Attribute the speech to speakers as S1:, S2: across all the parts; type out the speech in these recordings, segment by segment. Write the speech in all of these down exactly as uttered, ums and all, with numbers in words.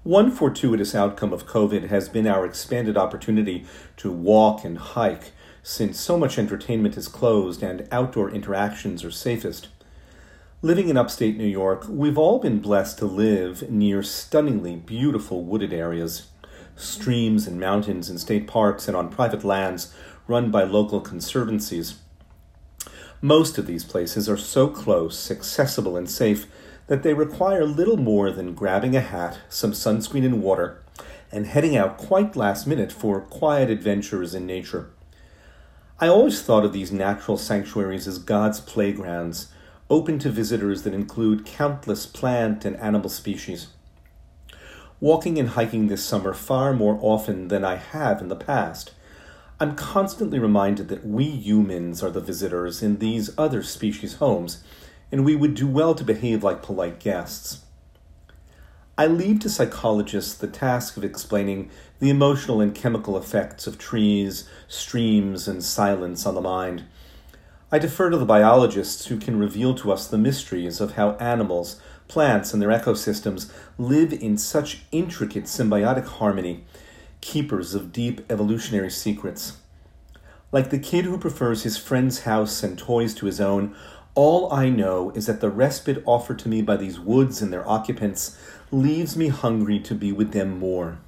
S1: One fortuitous outcome of COVID has been our expanded opportunity to walk and hike, since so much entertainment is closed and outdoor interactions are safest. Living in upstate New York, we've all been blessed to live near stunningly beautiful wooded areas, streams and mountains in state parks and on private lands run by local conservancies. Most of these places are so close, accessible, and safe that they require little more than grabbing a hat, some sunscreen and water, and heading out quite last minute for quiet adventures in nature. I always thought of these natural sanctuaries as God's playgrounds, open to visitors that include countless plant and animal species. Walking and hiking this summer far more often than I have in the past, I'm constantly reminded that we humans are the visitors in these other species' homes, and we would do well to behave like polite guests. I leave to psychologists the task of explaining the emotional and chemical effects of trees, streams, and silence on the mind. I defer to the biologists who can reveal to us the mysteries of how animals, plants, and their ecosystems live in such intricate symbiotic harmony, keepers of deep evolutionary secrets. Like the kid who prefers his friend's house and toys to his own, all I know is that the respite offered to me by these woods and their occupants leaves me hungry to be with them more.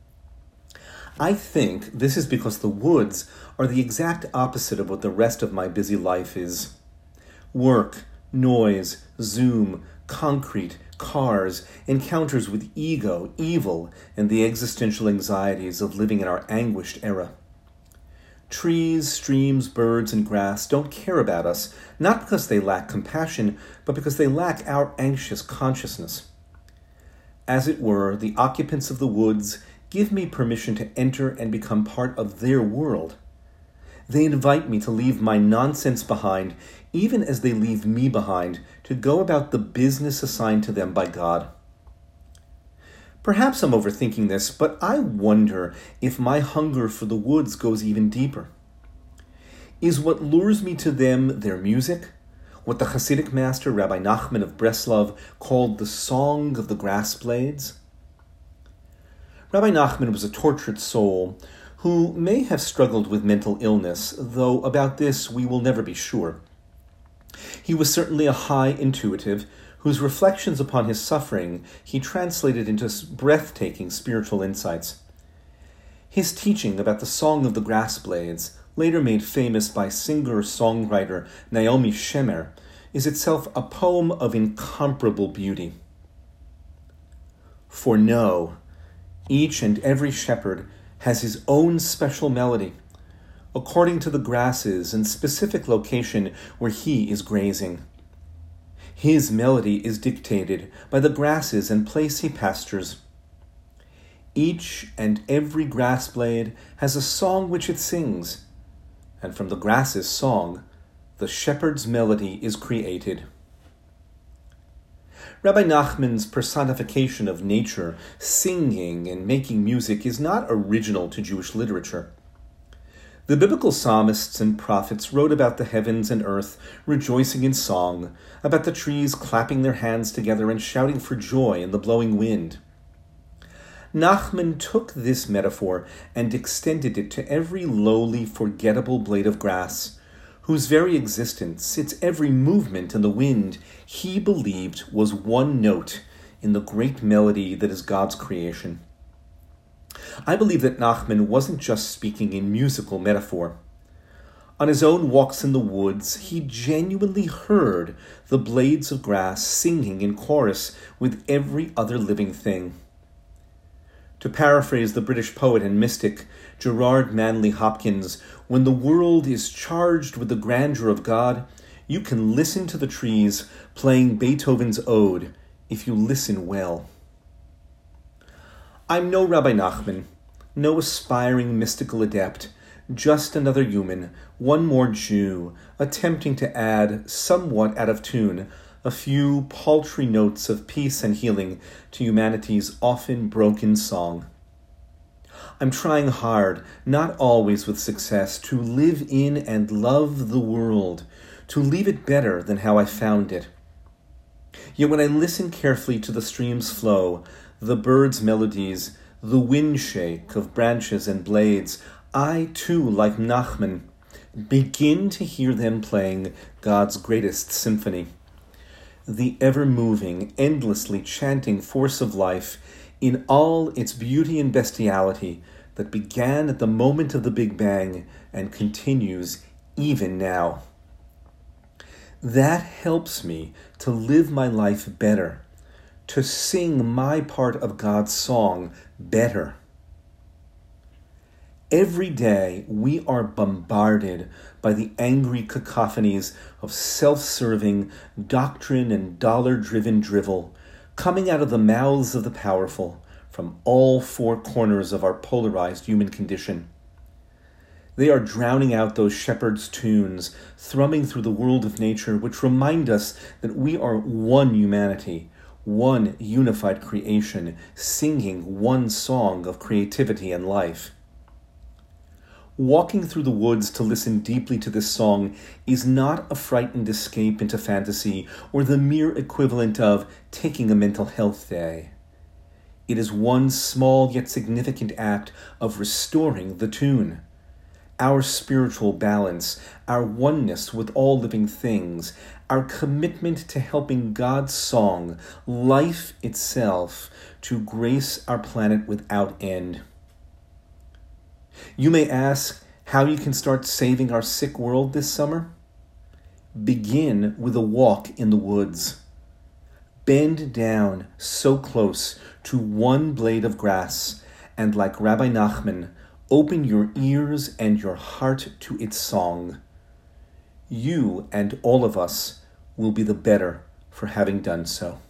S1: I think this is because the woods are the exact opposite of what the rest of my busy life is. Work, noise, Zoom, concrete, cars, encounters with ego, evil, and the existential anxieties of living in our anguished era. Trees, streams, birds, and grass don't care about us, not because they lack compassion, but because they lack our anxious consciousness. As it were, the occupants of the woods give me permission to enter and become part of their world. They invite me to leave my nonsense behind, even as they leave me behind, to go about the business assigned to them by God. Perhaps I'm overthinking this, but I wonder if my hunger for the woods goes even deeper. Is what lures me to them their music, what the Hasidic master Rabbi Nachman of Breslov called the song of the grass blades? Rabbi Nachman was a tortured soul who may have struggled with mental illness, though about this we will never be sure. He was certainly a high intuitive, whose reflections upon his suffering he translated into breathtaking spiritual insights. His teaching about the Song of the Grass Blades, later made famous by singer-songwriter Naomi Shemer, is itself a poem of incomparable beauty. For know, each and every shepherd has his own special melody, according to the grasses and specific location where he is grazing. His melody is dictated by the grasses and place he pastures. Each and every grass blade has a song which it sings, and from the grass's song, the shepherd's melody is created. Rabbi Nachman's personification of nature, singing and making music, is not original to Jewish literature. The biblical psalmists and prophets wrote about the heavens and earth rejoicing in song, about the trees clapping their hands together and shouting for joy in the blowing wind. Nachman took this metaphor and extended it to every lowly, forgettable blade of grass, whose very existence, its every movement in the wind, he believed was one note in the great melody that is God's creation. I believe that Nachman wasn't just speaking in musical metaphor. On his own walks in the woods, he genuinely heard the blades of grass singing in chorus with every other living thing. To paraphrase the British poet and mystic Gerard Manley Hopkins, when the world is charged with the grandeur of God, you can listen to the trees playing Beethoven's Ode if you listen well. I'm no Rabbi Nachman, no aspiring mystical adept, just another human, one more Jew, attempting to add, somewhat out of tune, a few paltry notes of peace and healing to humanity's often broken song. I'm trying hard, not always with success, to live in and love the world, to leave it better than how I found it. Yet when I listen carefully to the stream's flow, the birds' melodies, the wind shake of branches and blades, I too, like Nachman, begin to hear them playing God's greatest symphony. The ever-moving, endlessly chanting force of life in all its beauty and bestiality that began at the moment of the Big Bang and continues even now. That helps me to live my life better, to sing my part of God's song better. Every day we are bombarded by the angry cacophonies of self-serving, doctrine and dollar-driven drivel coming out of the mouths of the powerful from all four corners of our polarized human condition. They are drowning out those shepherds' tunes, thrumming through the world of nature, which remind us that we are one humanity, one unified creation, singing one song of creativity and life. Walking through the woods to listen deeply to this song is not a frightened escape into fantasy or the mere equivalent of taking a mental health day. It is one small yet significant act of restoring the tune. Our spiritual balance, our oneness with all living things, our commitment to helping God's song, life itself, to grace our planet without end. You may ask how you can start saving our sick world this summer? Begin with a walk in the woods. Bend down so close to one blade of grass, and like Rabbi Nachman, open your ears and your heart to its song. You and all of us will be the better for having done so.